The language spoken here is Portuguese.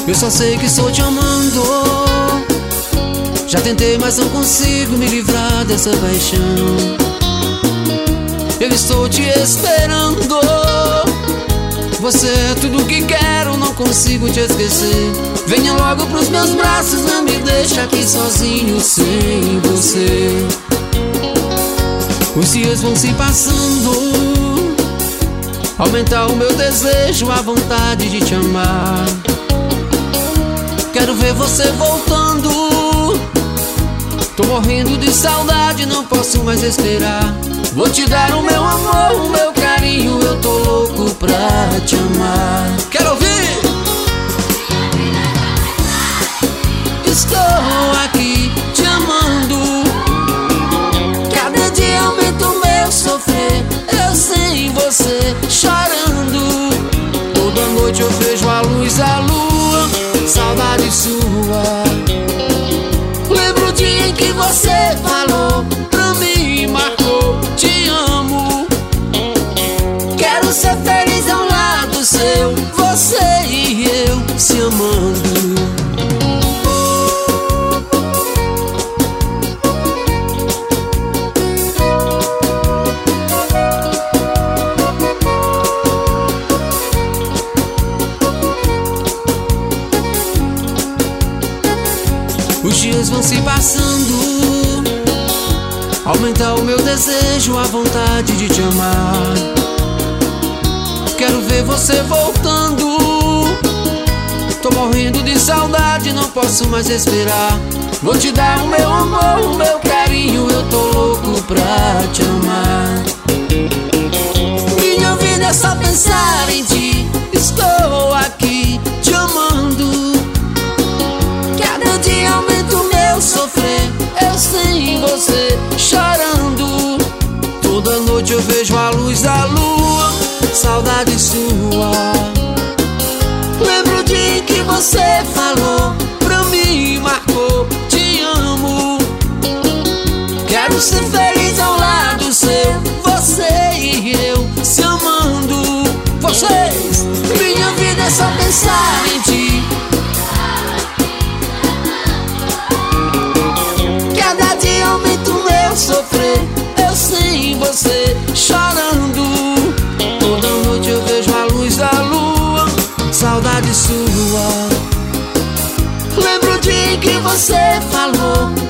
Eu só sei que estou te amando. Já tentei, mas não consigo me livrar dessa paixão. Eu estou te esperando. Você é tudo que quero, não consigo te esquecer. Venha logo pros meus braços, não me deixa aqui sozinho sem você. Os dias vão se passando, aumenta o meu desejo, a vontade de te amar. Quero ver você voltando. Tô morrendo de saudade, não posso mais esperar. Vou te dar o meu amor, o meu carinho, eu tô louco pra te amar. Quero ouvir! Estou aqui te amando. Cada dia aumenta o meu sofrer. Eu sem você chorando. Toda noite eu vejo a luz, a lua, saudade sua. Lembro o dia em que você falou pra mim, marcou, te amo. Quero ser feliz ao lado seu, você e eu se amando. Os dias vão se passando, aumenta o meu desejo, a vontade de te amar. Quero ver você voltando. Tô morrendo de saudade, não posso mais esperar. Vou te dar o meu amor, o meu carinho, eu tô louco pra te amar. Minha vida é só pensar em ti. Estou aqui te amando. Cada dia aumenta o meu sofrer. Eu sem você chorando. Toda noite eu vejo a luz da lua, saudade sua. Lembro o dia em que você falou pra mim, marcou, te amo. Quero ser feliz ao lado seu, você e eu se amando. Vocês, minha vida é só pensar em ti. Cada dia aumenta o meu sofrer. Eu sem você chorando. Toda noite eu vejo a luz da lua, saudade sua. Lembro o dia em que você falou